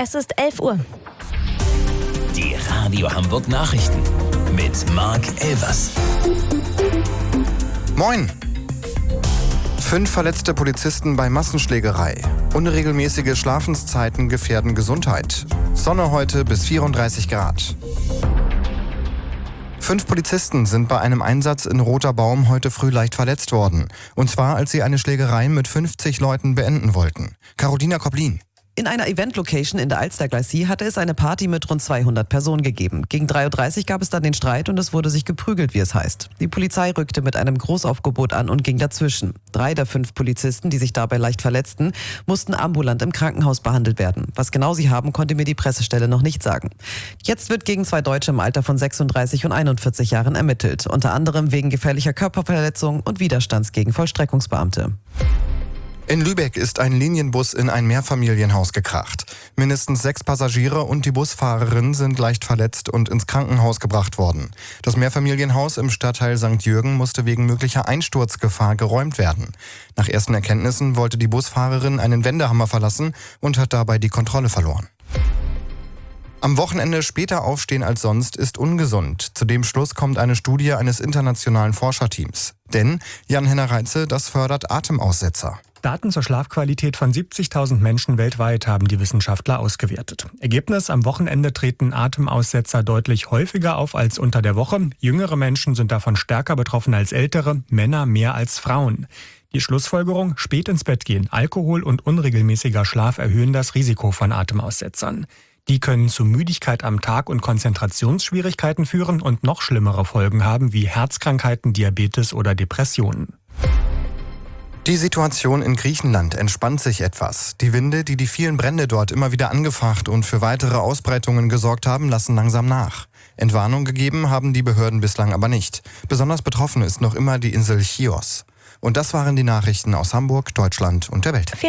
Es ist 11 Uhr. Die Radio Hamburg Nachrichten mit Marc Elvers. Moin! 5 verletzte Polizisten bei Massenschlägerei. Unregelmäßige Schlafenszeiten gefährden Gesundheit. Sonne heute bis 34 Grad. 5 Polizisten sind bei einem Einsatz in Roter Baum heute früh leicht verletzt worden. Und zwar, als sie eine Schlägerei mit 50 Leuten beenden wollten. Carolina Koblin. In einer Event-Location in der Alstergleis hatte es eine Party mit rund 200 Personen gegeben. Gegen 3:30 Uhr gab es dann den Streit und es wurde sich geprügelt, wie es heißt. Die Polizei rückte mit einem Großaufgebot an und ging dazwischen. 3 der 5 Polizisten, die sich dabei leicht verletzten, mussten ambulant im Krankenhaus behandelt werden. Was genau sie haben, konnte mir die Pressestelle noch nicht sagen. Jetzt wird gegen 2 Deutsche im Alter von 36 und 41 Jahren ermittelt. Unter anderem wegen gefährlicher Körperverletzung und Widerstands gegen Vollstreckungsbeamte. In Lübeck ist ein Linienbus in ein Mehrfamilienhaus gekracht. Mindestens 6 Passagiere und die Busfahrerin sind leicht verletzt und ins Krankenhaus gebracht worden. Das Mehrfamilienhaus im Stadtteil St. Jürgen musste wegen möglicher Einsturzgefahr geräumt werden. Nach ersten Erkenntnissen wollte die Busfahrerin einen Wendehammer verlassen und hat dabei die Kontrolle verloren. Am Wochenende später aufstehen als sonst ist ungesund. Zu dem Schluss kommt eine Studie eines internationalen Forscherteams. Denn, Jan-Henner Reitze, das fördert Atemaussetzer. Daten zur Schlafqualität von 70.000 Menschen weltweit haben die Wissenschaftler ausgewertet. Ergebnis: Am Wochenende treten Atemaussetzer deutlich häufiger auf als unter der Woche. Jüngere Menschen sind davon stärker betroffen als ältere, Männer mehr als Frauen. Die Schlussfolgerung: Spät ins Bett gehen, Alkohol und unregelmäßiger Schlaf erhöhen das Risiko von Atemaussetzern. Die können zu Müdigkeit am Tag und Konzentrationsschwierigkeiten führen und noch schlimmere Folgen haben wie Herzkrankheiten, Diabetes oder Depressionen. Die Situation in Griechenland entspannt sich etwas. Die Winde, die vielen Brände dort immer wieder angefacht und für weitere Ausbreitungen gesorgt haben, lassen langsam nach. Entwarnung gegeben haben die Behörden bislang aber nicht. Besonders betroffen ist noch immer die Insel Chios. Und das waren die Nachrichten aus Hamburg, Deutschland und der Welt.